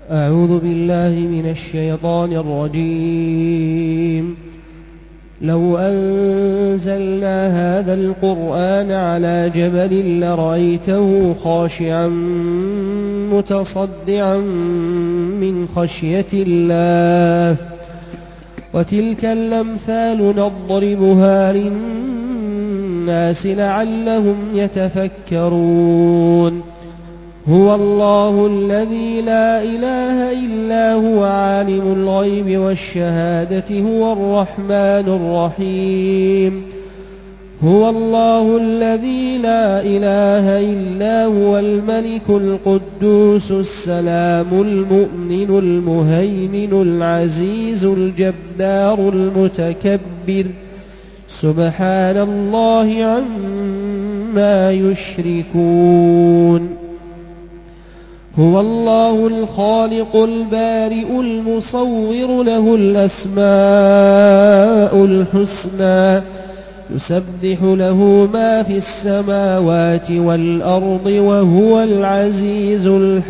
أعوذ بالله من الشيطان الرجيم. لو أنزلنا هذا القرآن على جبل لرأيته خاشعا متصدعا من خشية الله وتلك الأمثال نضربها للناس لعلهم يتفكرون. هو الله الذي لا إله إلا هو عالم الغيب والشهادة هو الرحمن الرحيم. هو الله الذي لا إله إلا هو الملك القدوس السلام المؤمن المهيمن العزيز الجبار المتكبر سبحان الله عما يشركون. هو الله الخالق البارئ المصور له الأسماء الحسنى يسبح له ما في السماوات والأرض وهو العزيز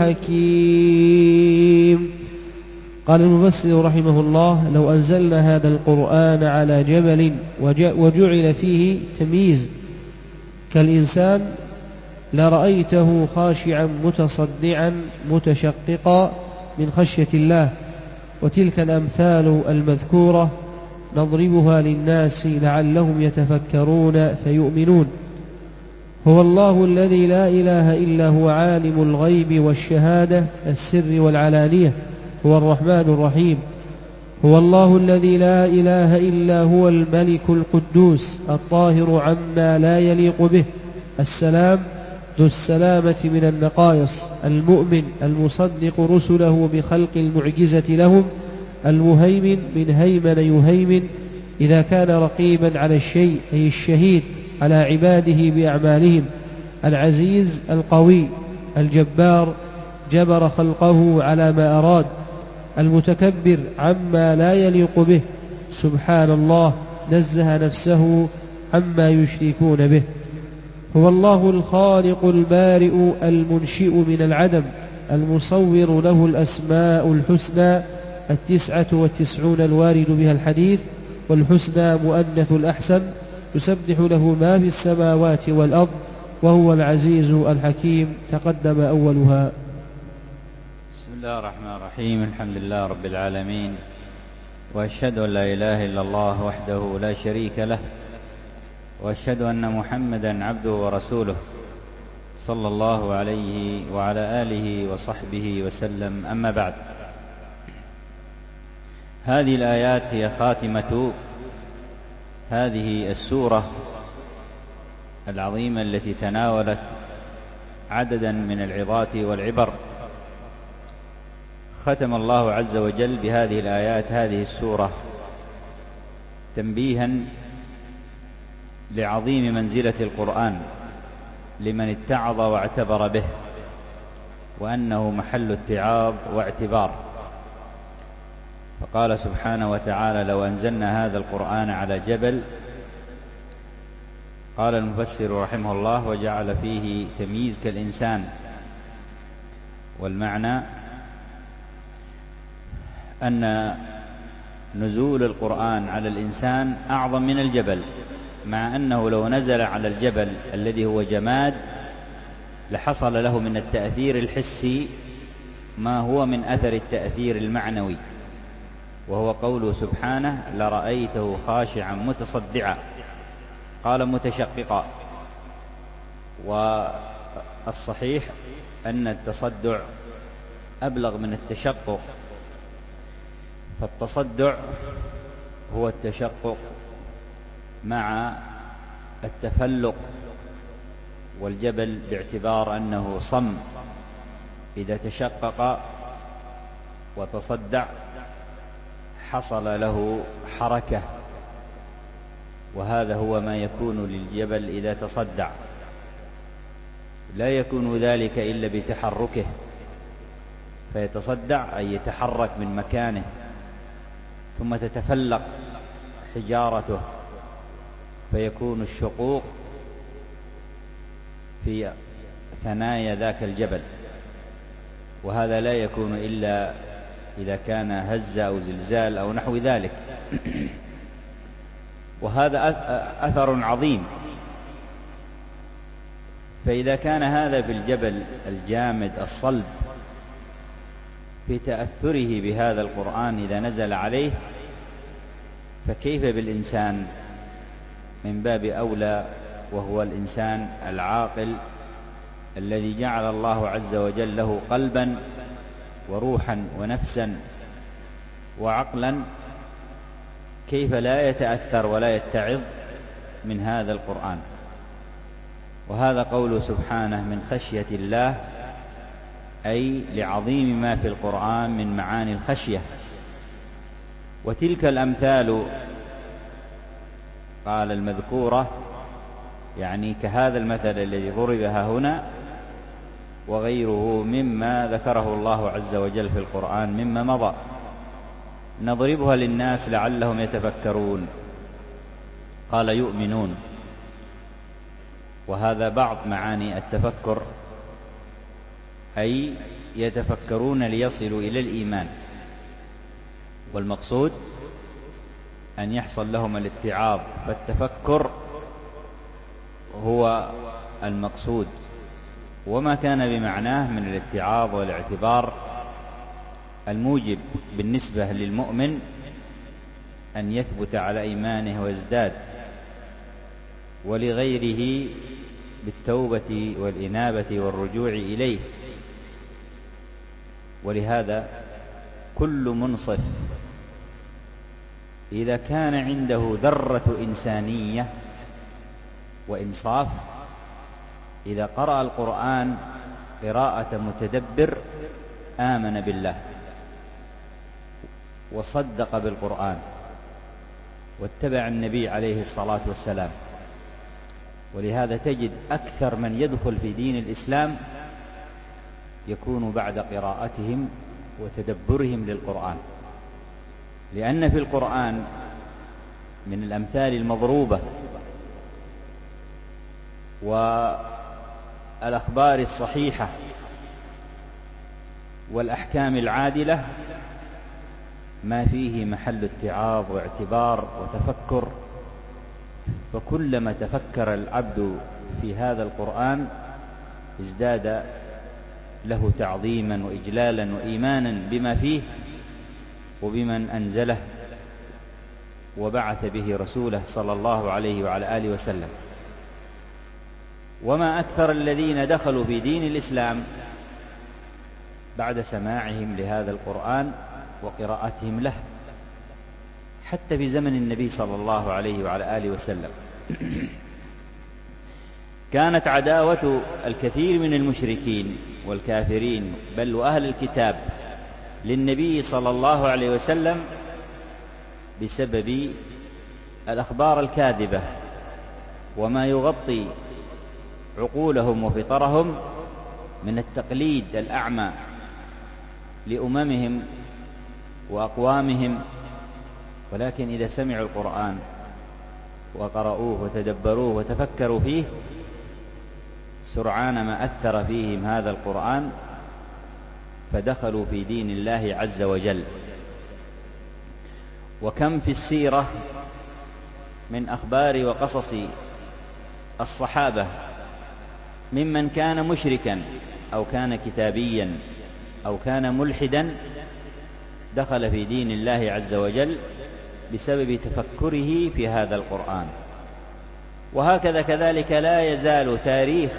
الحكيم. قال المفسر رحمه الله: لو أنزلنا هذا القرآن على جبل وجعل فيه تمييز كالإنسان لرأيته خاشعا متصدعا متشققا من خشية الله، وتلك الأمثال المذكورة نضربها للناس لعلهم يتفكرون فيؤمنون. هو الله الذي لا إله إلا هو عالم الغيب والشهادة السر والعلانية هو الرحمن الرحيم. هو الله الذي لا إله إلا هو الملك القدوس الطاهر عما لا يليق به السلام ذو السلامة من النقائص المؤمن المصدق رسله بخلق المعجزة لهم المهيمن من هيمن يهيمن إذا كان رقيبا على الشيء أي الشهيد على عباده بأعمالهم العزيز القوي الجبار جبر خلقه على ما أراد المتكبر عما لا يليق به سبحان الله نزه نفسه عما يشركون به. هو الله الخالق البارئ المنشئ من العدم المصور له الأسماء الحسنى 99 الوارد بها الحديث، والحسنى مؤنث الأحسن يسبح له ما في السماوات والأرض وهو العزيز الحكيم تقدم أولها. بسم الله الرحمن الرحيم. الحمد لله رب العالمين، وأشهد أن لا إله إلا الله وحده لا شريك له، وأشهد أن محمدا عبده ورسوله صلى الله عليه وعلى آله وصحبه وسلم. أما بعد، هذه الآيات هي خاتمة هذه السورة العظيمة التي تناولت عددا من العظات والعبر. ختم الله عز وجل بهذه الآيات هذه السورة تنبيها لعظيم منزلة القرآن لمن اتعظ واعتبر به، وأنه محل اتعاظ واعتبار. فقال سبحانه وتعالى: لو أنزلنا هذا القرآن على جبل. قال المفسر رحمه الله: وجعل فيه تمييز كالإنسان، والمعنى أن نزول القرآن على الإنسان أعظم من الجبل، مع أنه لو نزل على الجبل الذي هو جماد لحصل له من التأثير الحسي ما هو من أثر التأثير المعنوي، وهو قوله سبحانه: لرأيته خاشعا متصدعا. قال متشققا، والصحيح أن التصدع أبلغ من التشقق، فالتصدع هو التشقق مع التفلق، والجبل باعتبار أنه صم إذا تشقق وتصدع حصل له حركة، وهذا هو ما يكون للجبل إذا تصدع. لا يكون ذلك إلا بتحركه، فيتصدع أي يتحرك من مكانه، ثم تتفلق حجارته فيكون الشقوق في ثنايا ذاك الجبل. وهذا لا يكون إلا إذا كان هزة أو زلزال أو نحو ذلك. وهذا أثر عظيم. فإذا كان هذا في الجبل الجامد الصلب في تأثره بهذا القرآن إذا نزل عليه، فكيف بالإنسان من باب أولى، وهو الإنسان العاقل الذي جعل الله عز وجل له قلبا وروحا ونفسا وعقلا، كيف لا يتأثر ولا يتعظ من هذا القرآن؟ وهذا قوله سبحانه من خشية الله، أي لعظيم ما في القرآن من معاني الخشية. وتلك الأمثال قال المذكورة، يعني كهذا المثل الذي ضربها هنا وغيره مما ذكره الله عز وجل في القرآن مما مضى، نضربها للناس لعلهم يتفكرون. قال يؤمنون، وهذا بعض معاني التفكر، أي يتفكرون ليصلوا إلى الإيمان، والمقصود أن يحصل لهم الاتعاظ، فالتفكر هو المقصود، وما كان بمعناه من الاتعاظ والاعتبار الموجب بالنسبة للمؤمن أن يثبت على إيمانه ويزداد، ولغيره بالتوبة والإنابة والرجوع إليه. ولهذا كل منصف إذا كان عنده ذرة إنسانية وإنصاف، إذا قرأ القرآن قراءة متدبر آمن بالله وصدق بالقرآن واتبع النبي عليه الصلاة والسلام. ولهذا تجد أكثر من يدخل في دين الإسلام يكون بعد قراءتهم وتدبرهم للقرآن، لأن في القرآن من الأمثال المضروبة والأخبار الصحيحة والأحكام العادلة ما فيه محل اتعاظ واعتبار وتفكر. فكلما تفكر العبد في هذا القرآن ازداد له تعظيما وإجلالا وإيمانا بما فيه وبمن أنزله وبعث به رسوله صلى الله عليه وعلى آله وسلم. وما أكثر الذين دخلوا في دين الإسلام بعد سماعهم لهذا القرآن وقراءتهم له، حتى في زمن النبي صلى الله عليه وعلى آله وسلم كانت عداوة الكثير من المشركين والكافرين بل وأهل الكتاب للنبي صلى الله عليه وسلم بسبب الأخبار الكاذبة وما يغطي عقولهم وفطرهم من التقليد الأعمى لأممهم وأقوامهم. ولكن إذا سمعوا القرآن وقرأوه وتدبروه وتفكروا فيه سرعان ما أثر فيهم هذا القرآن فدخلوا في دين الله عز وجل. وكم في السيرة من أخبار وقصص الصحابة ممن كان مشركا أو كان كتابيا أو كان ملحدا دخل في دين الله عز وجل بسبب تفكره في هذا القرآن. وهكذا كذلك لا يزال تاريخ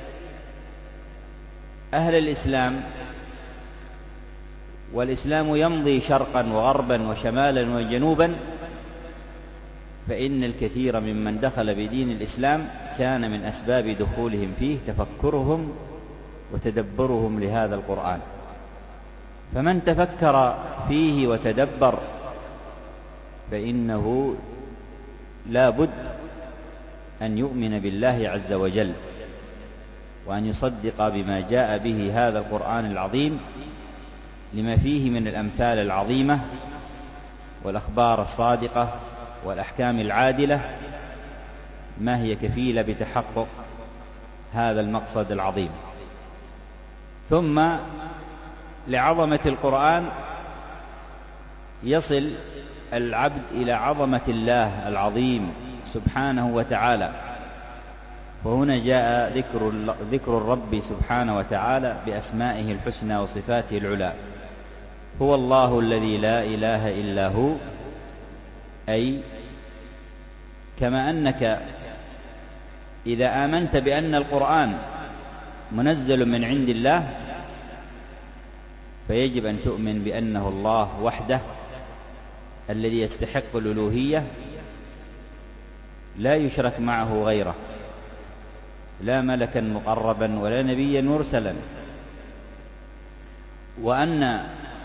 أهل الإسلام، والإسلام يمضي شرقا وغربا وشمالا وجنوبا، فإن الكثير ممن دخل بدين الإسلام كان من أسباب دخولهم فيه تفكرهم وتدبرهم لهذا القرآن. فمن تفكر فيه وتدبر فإنه لا بد أن يؤمن بالله عز وجل وأن يصدق بما جاء به هذا القرآن العظيم لما فيه من الأمثال العظيمة والأخبار الصادقة والأحكام العادلة، ما هي كفيلة بتحقق هذا المقصد العظيم. ثم لعظمة القرآن يصل العبد إلى عظمة الله العظيم سبحانه وتعالى. وهنا جاء ذكر الرب سبحانه وتعالى بأسمائه الحسنى وصفاته العلى. هو الله الذي لا إله إلا هو، أي كما أنك إذا آمنت بأن القرآن منزل من عند الله، فيجب أن تؤمن بأنه الله وحده الذي يستحق الألوهية، لا يشرك معه غيره، لا ملكا مقربا ولا نبيا مرسلا، وأن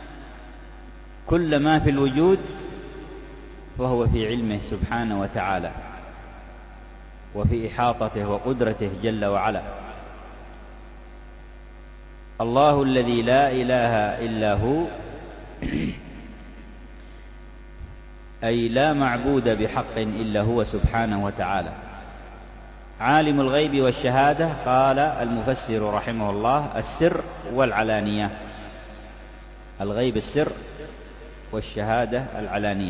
كل ما في الوجود فهو في علمه سبحانه وتعالى وفي إحاطته وقدرته جل وعلا. الله الذي لا إله إلا هو، أي لا معبود بحق إلا هو سبحانه وتعالى. عالم الغيب والشهادة، قال المفسر رحمه الله: السر والعلانية. الغيب السر والشهادة العلانية،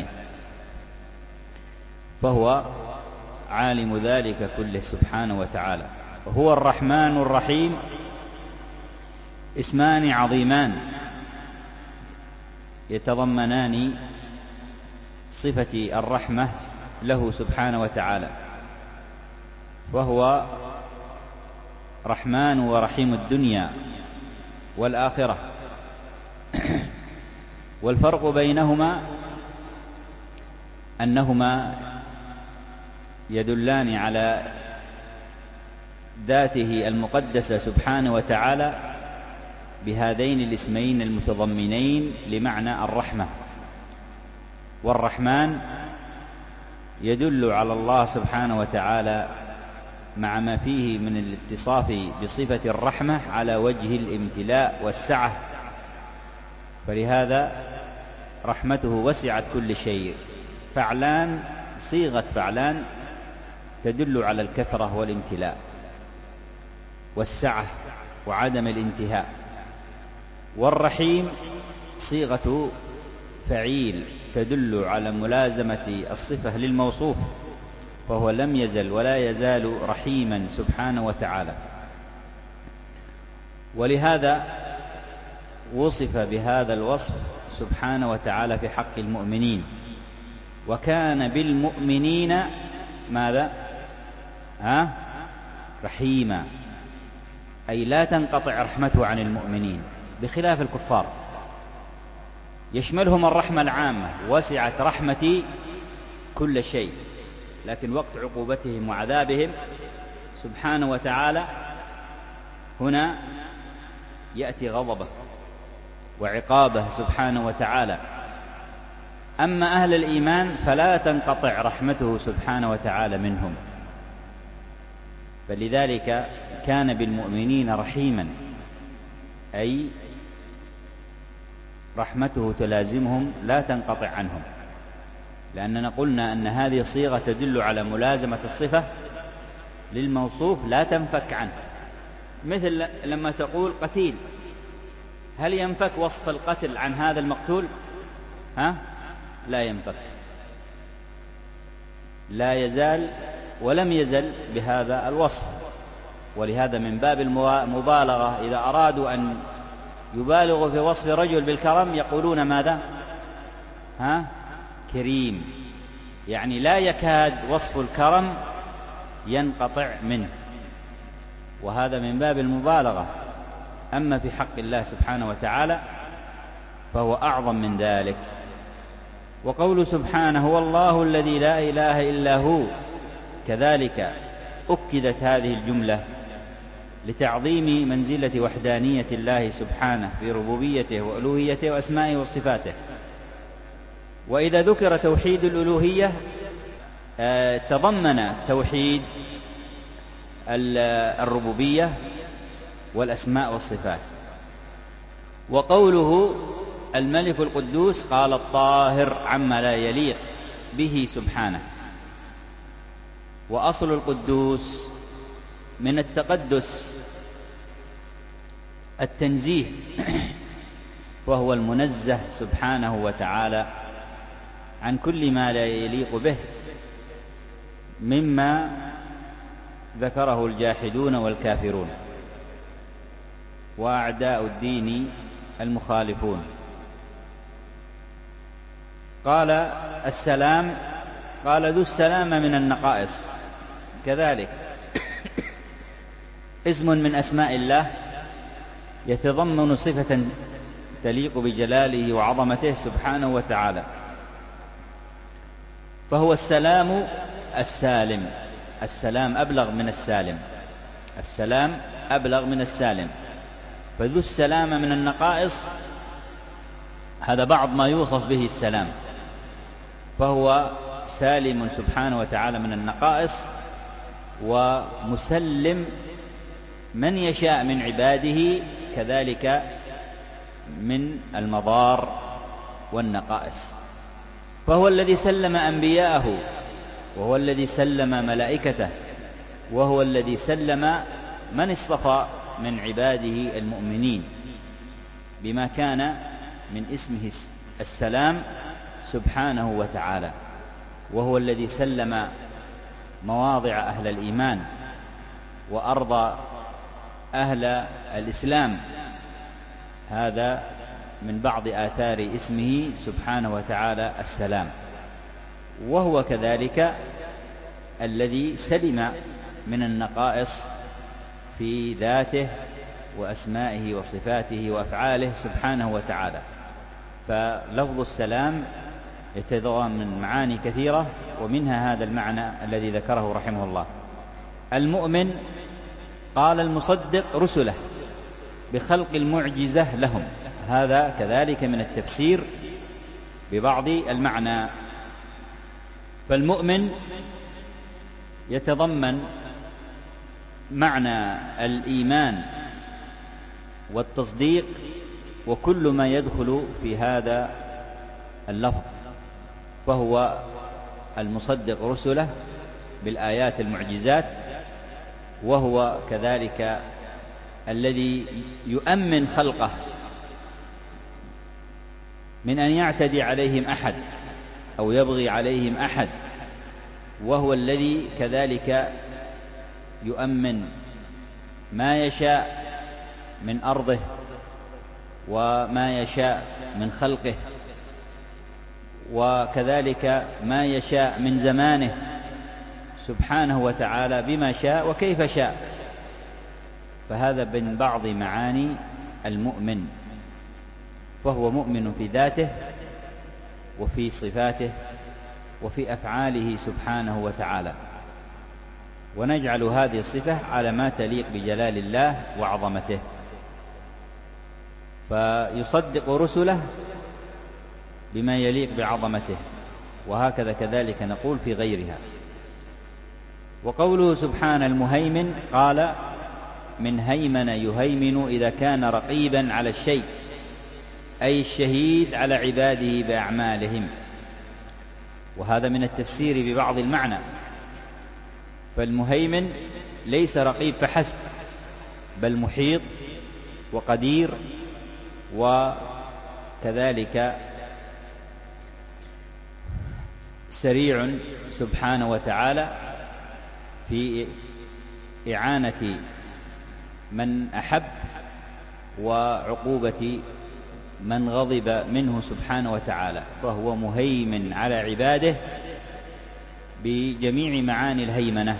فهو عالم ذلك كله سبحانه وتعالى. وهو الرحمن الرحيم، اسمان عظيمان يتضمنان صفة الرحمة له سبحانه وتعالى، وهو رحمن ورحيم الدنيا والآخرة. والفرق بينهما أنهما يدلان على ذاته المقدسة سبحانه وتعالى بهذين الاسمين المتضمنين لمعنى الرحمة. والرحمن يدل على الله سبحانه وتعالى مع ما فيه من الاتصاف بصفة الرحمة على وجه الامتلاء والسعة، فلهذا رحمته وسعت كل شيء. فعلان، صيغة فعلان تدل على الكثرة والامتلاء والسعة وعدم الانتهاء. والرحيم صيغة فعيل تدل على ملازمة الصفة للموصوف، فهو لم يزل ولا يزال رحيما سبحانه وتعالى. ولهذا وصف بهذا الوصف سبحانه وتعالى في حق المؤمنين: وكان بالمؤمنين ماذا؟ رحيما، أي لا تنقطع رحمته عن المؤمنين، بخلاف الكفار يشملهم الرحمة العامة: وسعت رحمتي كل شيء. لكن وقت عقوبتهم وعذابهم سبحانه وتعالى هنا يأتي غضبه وعقابه سبحانه وتعالى. أما أهل الإيمان فلا تنقطع رحمته سبحانه وتعالى منهم، فلذلك كان بالمؤمنين رحيما، أي رحمته تلازمهم لا تنقطع عنهم، لأننا قلنا أن هذه صيغة تدل على ملازمة الصفة للموصوف لا تنفك عنه. مثل لما تقول قتيل، هل ينفك وصف القتل عن هذا المقتول؟ لا ينفك، لا يزال ولم يزل بهذا الوصف. ولهذا من باب المبالغة إذا أرادوا أن يبالغوا في وصف رجل بالكرم يقولون ماذا؟ كريم، يعني لا يكاد وصف الكرم ينقطع منه، وهذا من باب المبالغة. أما في حق الله سبحانه وتعالى فهو أعظم من ذلك. وقول سبحانه: هو الله الذي لا إله إلا هو، كذلك أكدت هذه الجملة لتعظيم منزلة وحدانية الله سبحانه في ربوبيته وألوهيته وأسمائه وصفاته. وإذا ذكر توحيد الألوهية تضمن توحيد الربوبية والأسماء والصفات. وقوله الملك القدوس قال الطاهر عما لا يليق به سبحانه. وأصل القدوس من التقدس التنزيه، وهو المنزه سبحانه وتعالى عن كل ما لا يليق به مما ذكره الجاحدون والكافرون وأعداء الدين المخالفون. قال السلام، قال ذو السلام من النقائص، كذلك اسم من أسماء الله يتضمن صفة تليق بجلاله وعظمته سبحانه وتعالى، فهو السلام السالم. السلام أبلغ من السالم، السلام أبلغ من السالم. فذو السلام من النقائص هذا بعض ما يوصف به السلام، فهو سالم سبحانه وتعالى من النقائص ومسلم من يشاء من عباده كذلك من المضار والنقائص. فهو الذي سلم أنبياءه، وهو الذي سلم ملائكته، وهو الذي سلم من اصطفى من عباده المؤمنين بما كان من اسمه السلام سبحانه وتعالى. وهو الذي سلم مواضع أهل الإيمان وأرض أهل الإسلام، هذا من بعض آثار اسمه سبحانه وتعالى السلام. وهو كذلك الذي سلم من النقائص في ذاته وأسمائه وصفاته وأفعاله سبحانه وتعالى. فلفظ السلام يتضمن معاني كثيرة، ومنها هذا المعنى الذي ذكره رحمه الله. المؤمن، قال المصدق رسله بخلق المعجزة لهم، هذا كذلك من التفسير ببعض المعنى. فالمؤمن يتضمن معنى الإيمان والتصديق وكل ما يدخل في هذا اللفظ، فهو المصدق رسله بالآيات المعجزات، وهو كذلك الذي يؤمن خلقه من أن يعتدي عليهم أحد أو يبغي عليهم أحد، وهو الذي كذلك يؤمن ما يشاء من أرضه وما يشاء من خلقه، وكذلك ما يشاء من زمانه سبحانه وتعالى بما شاء وكيف شاء. فهذا من بعض معاني المؤمن، فهو مؤمن في ذاته وفي صفاته وفي أفعاله سبحانه وتعالى. ونجعل هذه الصفة على ما تليق بجلال الله وعظمته، فيصدق رسله بما يليق بعظمته، وهكذا كذلك نقول في غيرها. وقوله سبحانه المهيمن، قال من هيمن يهيمن إذا كان رقيبا على الشيء، أي الشهيد على عباده بأعمالهم، وهذا من التفسير ببعض المعنى. فالمهيمن ليس رقيب فحسب، بل محيط وقدير، وكذلك سريع سبحانه وتعالى في إعانة من أحب وعقوبة من غضب منه سبحانه وتعالى، فهو مهيمن على عباده بجميع معاني الهيمنة.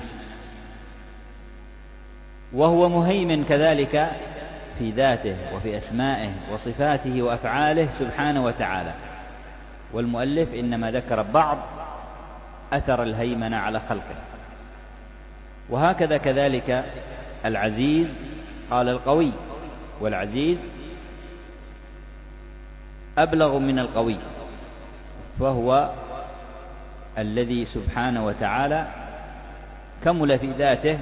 وهو مهيمن كذلك في ذاته وفي أسمائه وصفاته وأفعاله سبحانه وتعالى. والمؤلف إنما ذكر بعض أثر الهيمنة على خلقه. وهكذا كذلك العزيز، قال القوي، والعزيز أبلغ من القوي، فهو الذي سبحانه وتعالى كمل في ذاته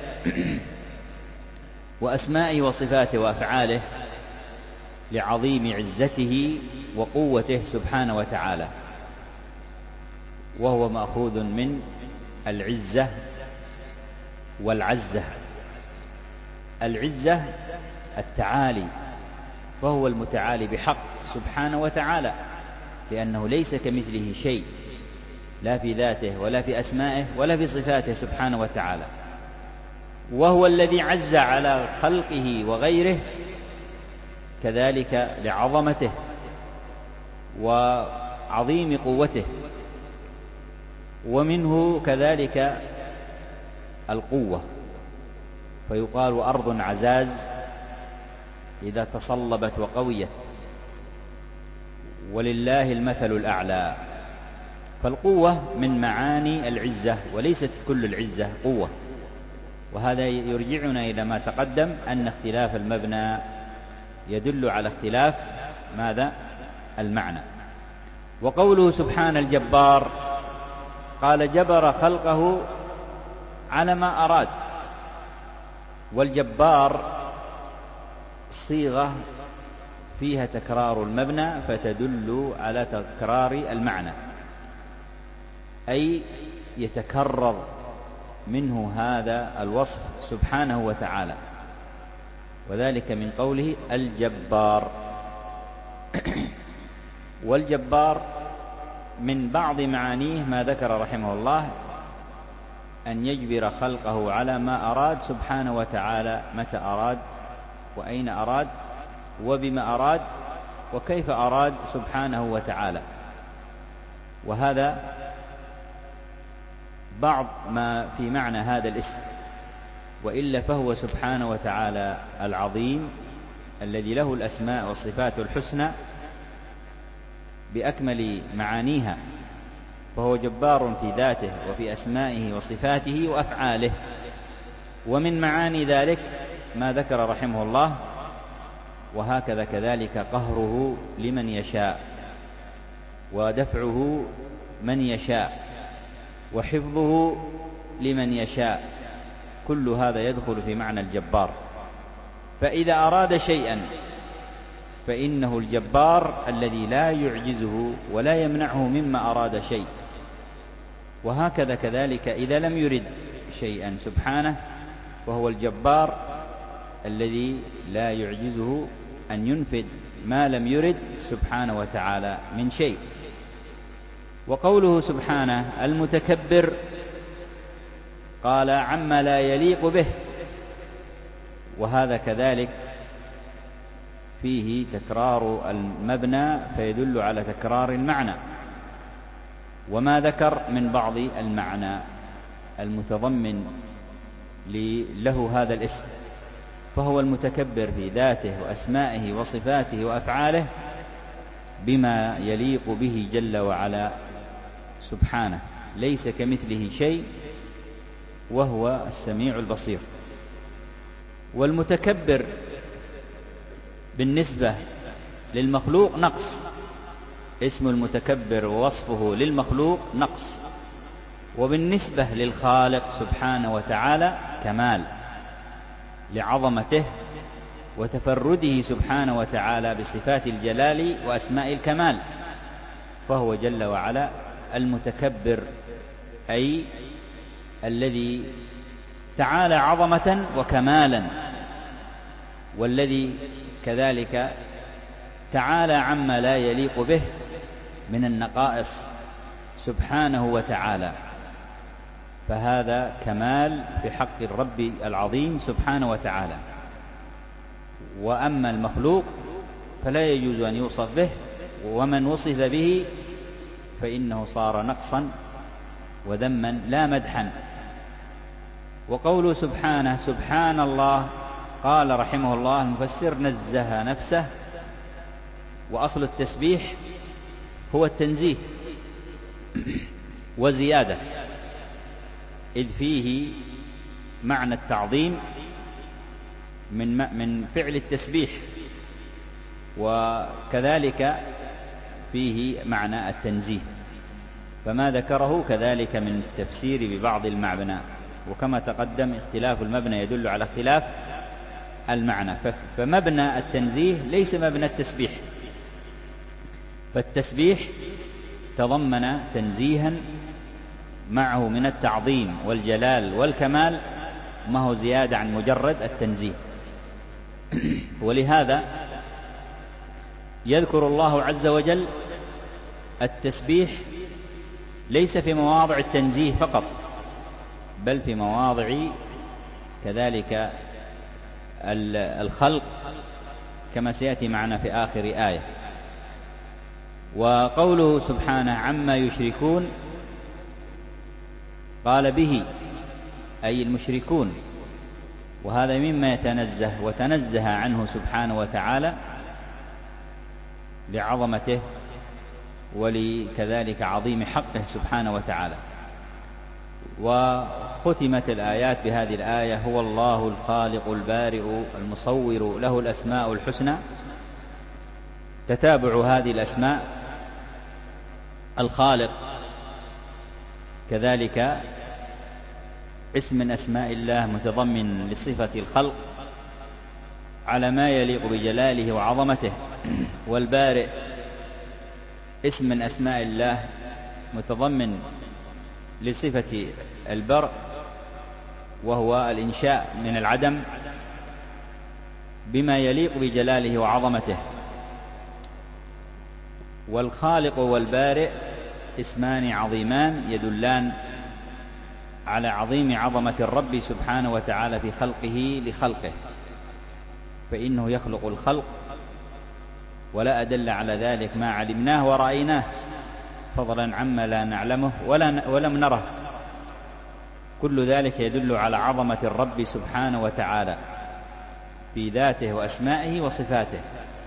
وأسمائه وصفاته وأفعاله لعظيم عزته وقوته سبحانه وتعالى، وهو مأخوذ من العزة والعزة. العزة التعالي، فهو المتعالي بحق سبحانه وتعالى، لأنه ليس كمثله شيء، لا في ذاته ولا في أسمائه ولا في صفاته سبحانه وتعالى. وهو الذي عز على خلقه وغيره كذلك لعظمته وعظيم قوته. ومنه كذلك القوة، فيقال أرض عزاز إذا تصلبت وقويت، ولله المثل الأعلى. فالقوة من معاني العزة، وليست كل العزة قوة. وهذا يرجعنا إلى ما تقدم، أن اختلاف المبنى يدل على اختلاف ماذا؟ المعنى. وقوله سبحان الجبار، قال جبر خلقه على ما أراد. والجبار صيغة فيها تكرار المبنى فتدل على تكرار المعنى، أي يتكرر منه هذا الوصف سبحانه وتعالى، وذلك من قوله الجبار. والجبار من بعض معانيه ما ذكر رحمه الله أن يجبر خلقه على ما أراد سبحانه وتعالى، متى أراد وأين أراد وبما أراد وكيف أراد سبحانه وتعالى. وهذا بعض ما في معنى هذا الاسم، وإلا فهو سبحانه وتعالى العظيم الذي له الأسماء والصفات الحسنى بأكمل معانيها، فهو جبار في ذاته وفي أسمائه وصفاته وأفعاله. ومن معاني ذلك ما ذكر رحمه الله: وهكذا كذلك قهره لمن يشاء، ودفعه من يشاء، وحفظه لمن يشاء، كل هذا يدخل في معنى الجبار. فإذا أراد شيئا فإنه الجبار الذي لا يعجزه ولا يمنعه مما أراد شيء. وهكذا كذلك إذا لم يرد شيئا سبحانه وهو الجبار الذي لا يعجزه أن ينفذ ما لم يرد سبحانه وتعالى من شيء. وقوله سبحانه المتكبر، قال عما لا يليق به، وهذا كذلك فيه تكرار المبنى فيدل على تكرار المعنى، وما ذكر من بعض المعنى المتضمن له هذا الاسم. فهو المتكبر في ذاته وأسمائه وصفاته وأفعاله بما يليق به جل وعلا سبحانه، ليس كمثله شيء وهو السميع البصير. والمتكبر بالنسبة للمخلوق نقص، اسم المتكبر ووصفه للمخلوق نقص، وبالنسبة للخالق سبحانه وتعالى كمال لعظمته وتفرده سبحانه وتعالى بصفات الجلال وأسماء الكمال، فهو جل وعلا المتكبر، أي الذي تعالى عظمة وكمالا، والذي كذلك تعالى عما لا يليق به من النقائص سبحانه وتعالى. فهذا كمال في حق الرب العظيم سبحانه وتعالى. وأما المخلوق فلا يجوز أن يوصف به، ومن وصف به فإنه صار نقصا وذما لا مدحا. وقوله سبحانه سبحان الله، قال رحمه الله المفسر نزه نفسه، وأصل التسبيح هو التنزيه وزيادة، إذ فيه معنى التعظيم من فعل التسبيح، وكذلك فيه معنى التنزيه، فما ذكره كذلك من التفسير ببعض المعنى. وكما تقدم اختلاف المبنى يدل على اختلاف المعنى، فمبنى التنزيه ليس مبنى التسبيح، فالتسبيح تضمن تنزيها معه من التعظيم والجلال والكمال، ما هو زيادة عن مجرد التنزيه. ولهذا يذكر الله عز وجل التسبيح ليس في مواضع التنزيه فقط، بل في مواضع كذلك الخلق، كما سيأتي معنا في آخر آية. وقوله سبحانه عما يشركون قال به، أي المشركون، وهذا مما يتنزه وتنزه عنه سبحانه وتعالى لعظمته ولكذلك عظيم حقه سبحانه وتعالى. وختمت الآيات بهذه الآية: هو الله الخالق البارئ المصور له الأسماء الحسنى. تتابع هذه الأسماء: الخالق كذلك اسم من أسماء الله متضمن لصفة الخلق على ما يليق بجلاله وعظمته، والبارئ اسم من أسماء الله متضمن لصفة البرء، وهو الإنشاء من العدم بما يليق بجلاله وعظمته. والخالق والبارئ اسمان عظيمان يدلان على عظيم عظمة الرب سبحانه وتعالى في خلقه لخلقه، فإنه يخلق الخلق، ولا أدل على ذلك ما علمناه ورأيناه، فضلا عما لا نعلمه ولم نره. كل ذلك يدل على عظمة الرب سبحانه وتعالى في ذاته وأسمائه وصفاته.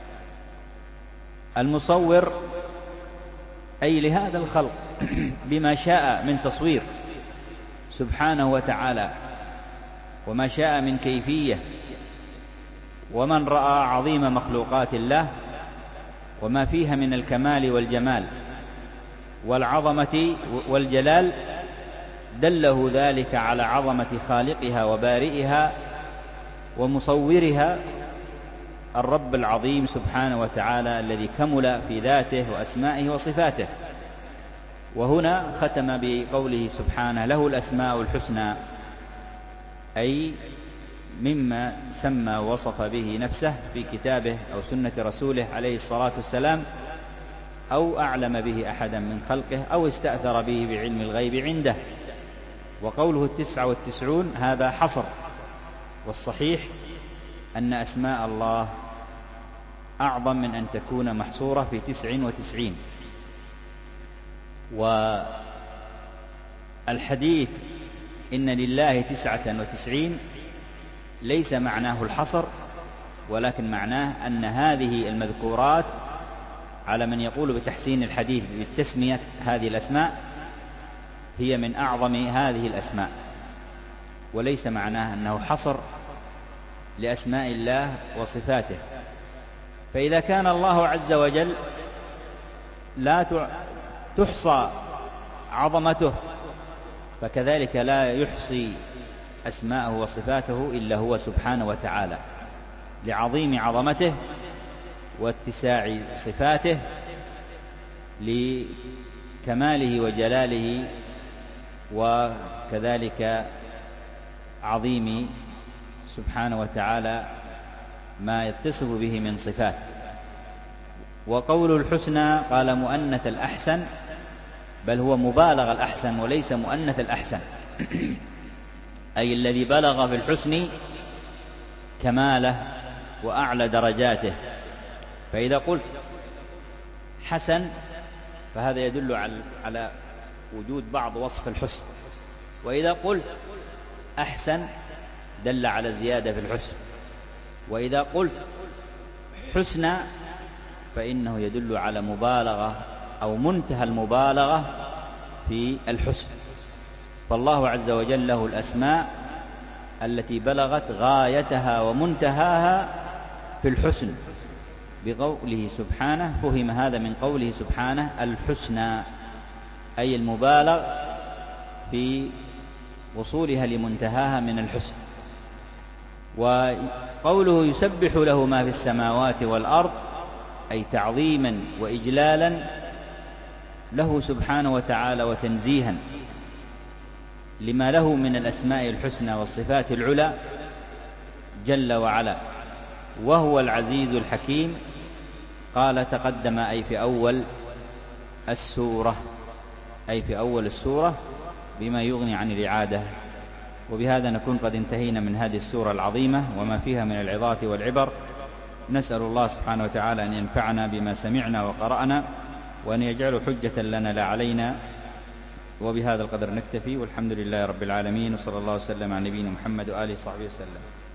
المصور أي لهذا الخلق بما شاء من تصوير سبحانه وتعالى، وما شاء من كيفية. ومن رأى عظيم مخلوقات الله وما فيها من الكمال والجمال والعظمة والجلال دله ذلك على عظمة خالقها وبارئها ومصورها الرب العظيم سبحانه وتعالى الذي كمل في ذاته وأسمائه وصفاته. وهنا ختم بقوله سبحانه له الأسماء الحسنى، أي مما سمى وصف به نفسه في كتابه أو سنة رسوله عليه الصلاة والسلام، أو أعلم به أحدا من خلقه، أو استأثر به بعلم الغيب عنده. وقوله 99 هذا حصر، والصحيح أن أسماء الله أعظم من أن تكون محصورة في 99. والحديث إن لله 99 ليس معناه الحصر، ولكن معناه أن هذه المذكورات على من يقول بتحسين الحديث بتسمية هذه الأسماء هي من أعظم هذه الأسماء، وليس معناه أنه حصر لأسماء الله وصفاته. فإذا كان الله عز وجل لا تحصى عظمته، فكذلك لا يحصي أسماءه وصفاته إلا هو سبحانه وتعالى، لعظيم عظمته واتساع صفاته، لكماله وجلاله، وكذلك عظيم سبحانه وتعالى ما يتصف به من صفات. وقول الحسنى قال مؤنث الأحسن، بل هو مبالغ الأحسن وليس مؤنث الأحسن، أي الذي بلغ في الحسن كماله وأعلى درجاته. فإذا قلت حسن فهذا يدل على وجود بعض وصف الحسن، وإذا قلت أحسن دل على زيادة في الحسن، وإذا قلت حسنى فإنه يدل على مبالغة أو منتهى المبالغة في الحسن. فالله عز وجل له الأسماء التي بلغت غايتها ومنتهاها في الحسن. بقوله سبحانه فهم هذا من قوله سبحانه الحسنى، أي المبالغ في وصولها لمنتهاها من الحسن. وقوله يسبح له ما في السماوات والأرض، أي تعظيما وإجلالا له سبحانه وتعالى وتنزيها لما له من الأسماء الحسنى والصفات العلى جل وعلا. وهو العزيز الحكيم، قال تقدم أي في أول السورة، أي في أول السورة بما يغني عن الإعادة. وبهذا نكون قد انتهينا من هذه السورة العظيمة وما فيها من العظات والعبر. نسأل الله سبحانه وتعالى أن ينفعنا بما سمعنا وقرأنا، وأن يجعل حجة لنا لا علينا. وبهذا القدر نكتفي، والحمد لله رب العالمين، وصلى الله وسلم على نبينا محمد وآله وصحبه وسلم.